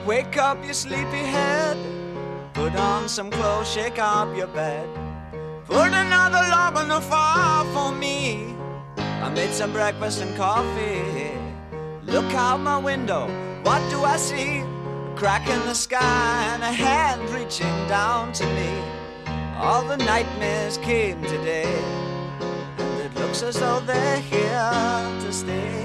Wake up your sleepy head, put on some clothes, shake up your bed, put another log on the fire for me. I made some breakfast and coffee. Look out my window, what do I see? A crack in the sky and a hand reaching down to me. All the nightmares came today, and it looks as though they're here to stay.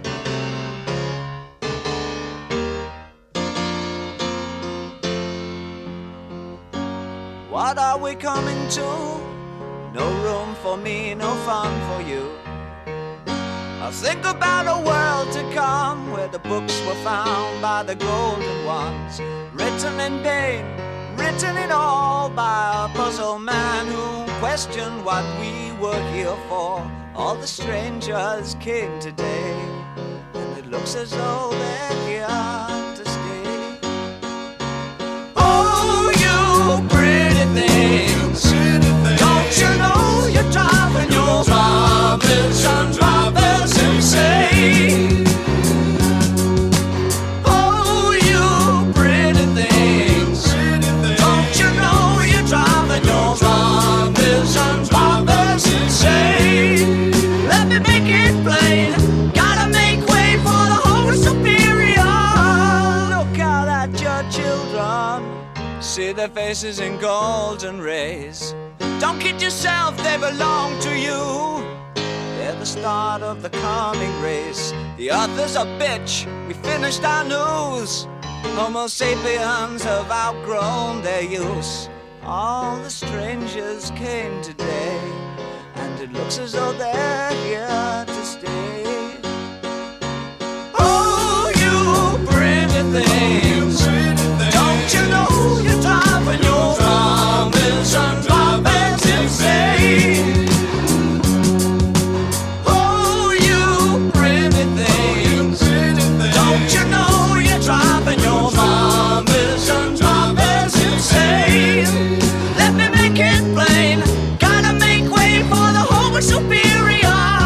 What are we coming to? No room for me, no fun for you. I think about a world to come, where the books were found by the golden ones, written in pain, written in all by a puzzle man who questioned what we were here for. All the strangers came today, and it looks as though they're here to stay. Oh, you pretty things, don't you know you're driving your drivers insane? Oh, you pretty things, don't you know you're driving your drivers insane? Let me make it plain, gotta make way for the Holy Superior. Look out at your children, see their faces in golden rays. Don't kid yourself, they belong to you. They're the start of the coming race. The earth is a bitch, we finished our news. Homo sapiens have outgrown their use. All the strangers came today, and it looks as though they're here to stay. Oh, you pretty things, don't you know you're driving your drivers insane? Oh, you pretty things, don't you know you're driving your drivers insane? Let me make it plain, gotta make way for the Homo Superior.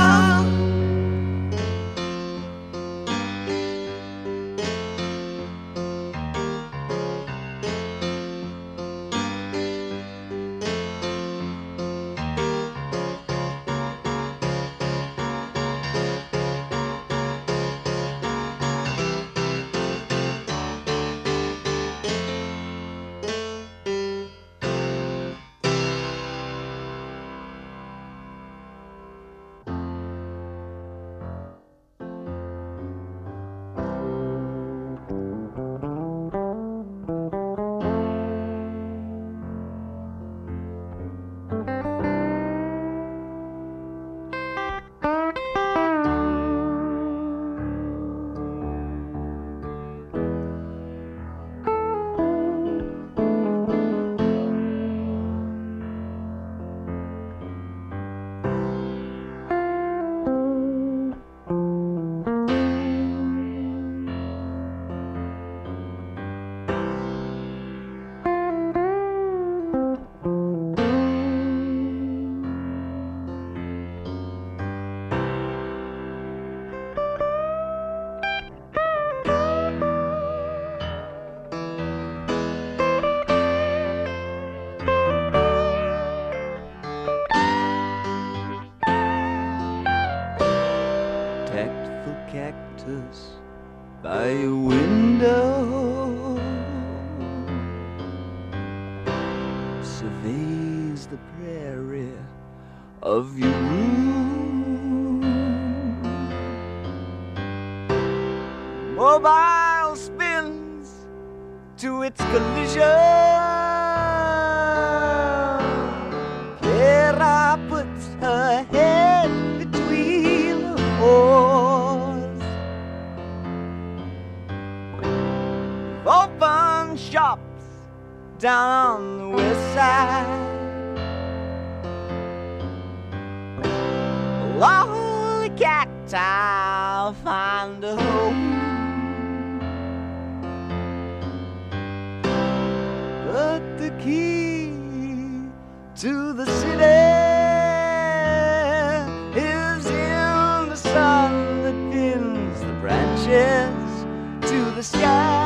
Tactful cactus by your window surveys the prairie of your room. Mobile spins to its collision. Clara puts her head between the oars. Open shops down on the west side. All the cacti find a home, but the key to the city is in the sun that pins the branches to the sky.